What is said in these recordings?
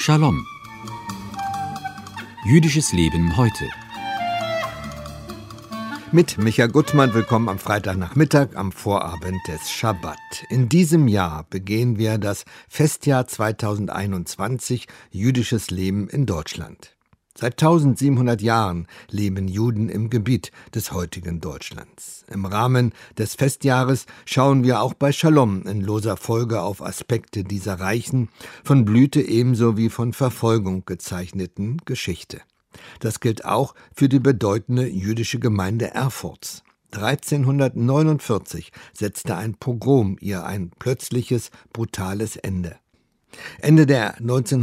Shalom. Jüdisches Leben heute. Mit Micha Gutmann, willkommen am Freitagnachmittag, am Vorabend des Schabbat. In diesem Jahr begehen wir das Festjahr 2021, Jüdisches Leben in Deutschland. Seit 1700 Jahren leben Juden im Gebiet des heutigen Deutschlands. Im Rahmen des Festjahres schauen wir auch bei Shalom in loser Folge auf Aspekte dieser reichen, von Blüte ebenso wie von Verfolgung gezeichneten Geschichte. Das gilt auch für die bedeutende jüdische Gemeinde Erfurts. 1349 setzte ein Pogrom ihr ein plötzliches, brutales Ende. Ende der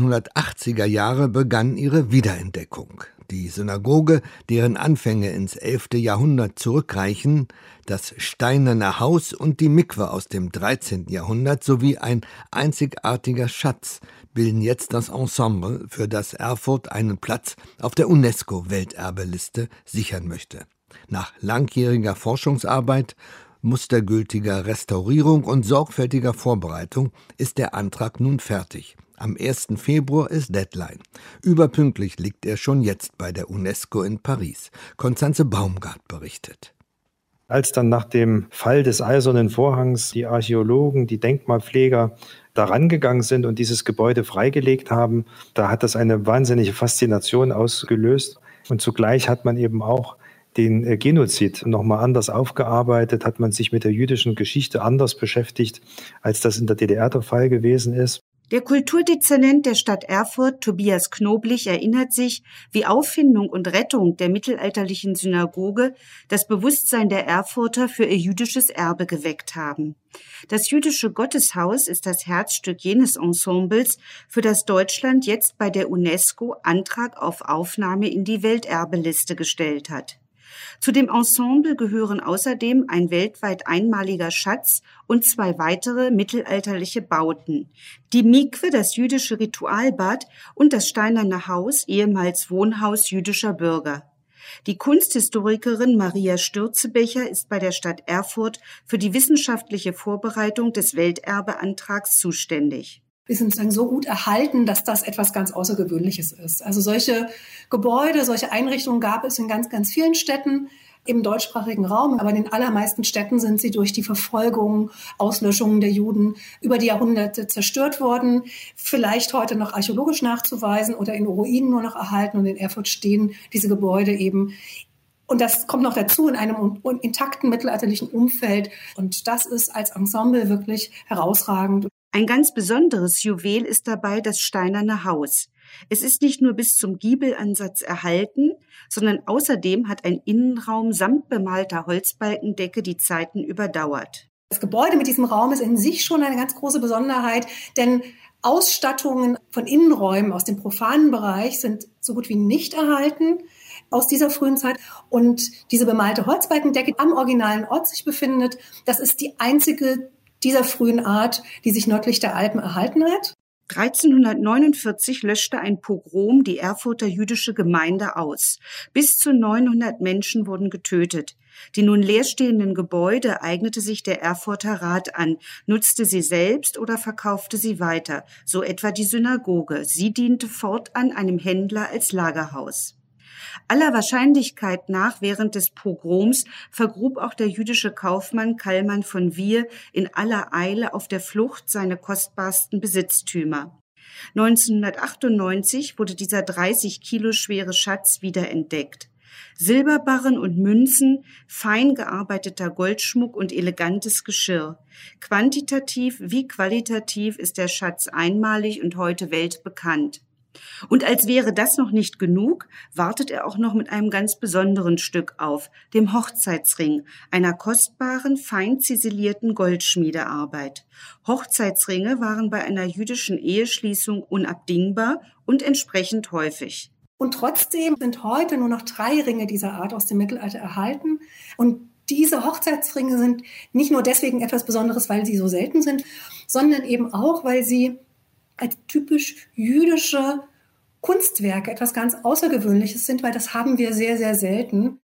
1980er Jahre begann ihre Wiederentdeckung. Die Synagoge, deren Anfänge ins 11. Jahrhundert zurückreichen, das Steinerne Haus und die Mikwe aus dem 13. Jahrhundert sowie ein einzigartiger Schatz bilden jetzt das Ensemble, für das Erfurt einen Platz auf der UNESCO-Welterbeliste sichern möchte. Nach langjähriger Forschungsarbeit, mustergültiger Restaurierung und sorgfältiger Vorbereitung ist der Antrag nun fertig. Am 1. Februar ist Deadline. Überpünktlich liegt er schon jetzt bei der UNESCO in Paris. Konstanze Baumgart berichtet. Als dann nach dem Fall des Eisernen Vorhangs die Archäologen, die Denkmalpfleger daran gegangen sind und dieses Gebäude freigelegt haben, da hat das eine wahnsinnige Faszination ausgelöst. Und zugleich hat man eben auch den Genozid nochmal anders aufgearbeitet, hat man sich mit der jüdischen Geschichte anders beschäftigt, als das in der DDR der Fall gewesen ist. Der Kulturdezernent der Stadt Erfurt, Tobias Knoblich, erinnert sich, wie Auffindung und Rettung der mittelalterlichen Synagoge das Bewusstsein der Erfurter für ihr jüdisches Erbe geweckt haben. Das jüdische Gotteshaus ist das Herzstück jenes Ensembles, für das Deutschland jetzt bei der UNESCO Antrag auf Aufnahme in die Welterbeliste gestellt hat. Zu dem Ensemble gehören außerdem ein weltweit einmaliger Schatz und 2 weitere mittelalterliche Bauten. Die Mikwe, das jüdische Ritualbad, und das Steinerne Haus, ehemals Wohnhaus jüdischer Bürger. Die Kunsthistorikerin Maria Stürzebecher ist bei der Stadt Erfurt für die wissenschaftliche Vorbereitung des Welterbeantrags zuständig. Wir sind so gut erhalten, dass das etwas ganz Außergewöhnliches ist. Also solche Gebäude, solche Einrichtungen gab es in ganz, ganz vielen Städten im deutschsprachigen Raum. Aber in den allermeisten Städten sind sie durch die Verfolgung, Auslöschungen der Juden über die Jahrhunderte zerstört worden. Vielleicht heute noch archäologisch nachzuweisen oder in Ruinen nur noch erhalten. Und in Erfurt stehen diese Gebäude eben. Und das kommt noch dazu in einem intakten mittelalterlichen Umfeld. Und das ist als Ensemble wirklich herausragend. Ein ganz besonderes Juwel ist dabei das Steinerne Haus. Es ist nicht nur bis zum Giebelansatz erhalten, sondern außerdem hat ein Innenraum samt bemalter Holzbalkendecke die Zeiten überdauert. Das Gebäude mit diesem Raum ist in sich schon eine ganz große Besonderheit, denn Ausstattungen von Innenräumen aus dem profanen Bereich sind so gut wie nicht erhalten aus dieser frühen Zeit. Und diese bemalte Holzbalkendecke am originalen Ort sich befindet, das ist die einzige dieser frühen Art, die sich nördlich der Alpen erhalten hat. 1349 löschte ein Pogrom die Erfurter jüdische Gemeinde aus. Bis zu 900 Menschen wurden getötet. Die nun leerstehenden Gebäude eignete sich der Erfurter Rat an, nutzte sie selbst oder verkaufte sie weiter, so etwa die Synagoge. Sie diente fortan einem Händler als Lagerhaus. Aller Wahrscheinlichkeit nach während des Pogroms vergrub auch der jüdische Kaufmann Kallmann von Wier in aller Eile auf der Flucht seine kostbarsten Besitztümer. 1998 wurde dieser 30 Kilo schwere Schatz wiederentdeckt. Silberbarren und Münzen, fein gearbeiteter Goldschmuck und elegantes Geschirr. Quantitativ wie qualitativ ist der Schatz einmalig und heute weltbekannt. Und als wäre das noch nicht genug, wartet er auch noch mit einem ganz besonderen Stück auf, dem Hochzeitsring, einer kostbaren, fein ziselierten Goldschmiedearbeit. Hochzeitsringe waren bei einer jüdischen Eheschließung unabdingbar und entsprechend häufig. Und trotzdem sind heute nur noch 3 Ringe dieser Art aus dem Mittelalter erhalten. Und diese Hochzeitsringe sind nicht nur deswegen etwas Besonderes, weil sie so selten sind, sondern eben auch, weil sie als typisch jüdische Kunstwerke etwas ganz Außergewöhnliches sind, weil das haben wir sehr, sehr selten.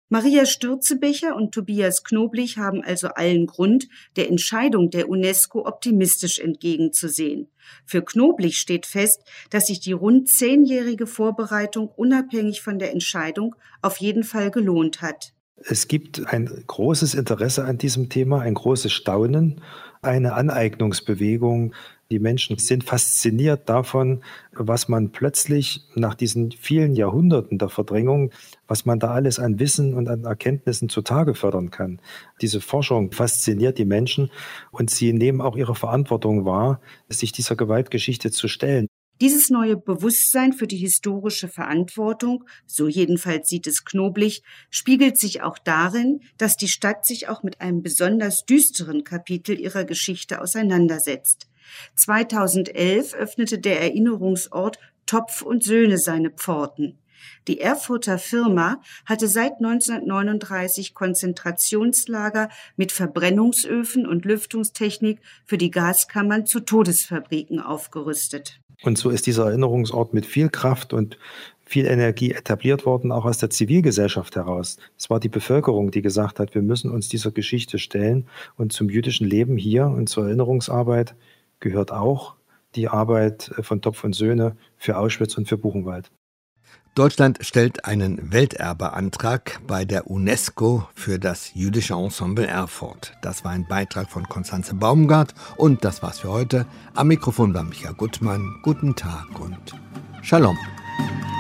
Maria Stürzebecher und Tobias Knoblich haben also allen Grund, der Entscheidung der UNESCO optimistisch entgegenzusehen. Für Knoblich steht fest, dass sich die rund 10-jährige Vorbereitung unabhängig von der Entscheidung auf jeden Fall gelohnt hat. Es gibt ein großes Interesse an diesem Thema, ein großes Staunen, eine Aneignungsbewegung. Die Menschen sind fasziniert davon, was man plötzlich nach diesen vielen Jahrhunderten der Verdrängung, was man da alles an Wissen und an Erkenntnissen zutage fördern kann. Diese Forschung fasziniert die Menschen und sie nehmen auch ihre Verantwortung wahr, sich dieser Gewaltgeschichte zu stellen. Dieses neue Bewusstsein für die historische Verantwortung, so jedenfalls sieht es Knoblich, spiegelt sich auch darin, dass die Stadt sich auch mit einem besonders düsteren Kapitel ihrer Geschichte auseinandersetzt. 2011 öffnete der Erinnerungsort Topf und Söhne seine Pforten. Die Erfurter Firma hatte seit 1939 Konzentrationslager mit Verbrennungsöfen und Lüftungstechnik für die Gaskammern zu Todesfabriken aufgerüstet. Und so ist dieser Erinnerungsort mit viel Kraft und viel Energie etabliert worden, auch aus der Zivilgesellschaft heraus. Es war die Bevölkerung, die gesagt hat, wir müssen uns dieser Geschichte stellen. Und zum jüdischen Leben hier und zur Erinnerungsarbeit gehört auch die Arbeit von Topf und Söhne für Auschwitz und für Buchenwald. Deutschland stellt einen Welterbeantrag bei der UNESCO für das jüdische Ensemble Erfurt. Das war ein Beitrag von Konstanze Baumgart und das war's für heute. Am Mikrofon war Michael Gutmann. Guten Tag und Shalom.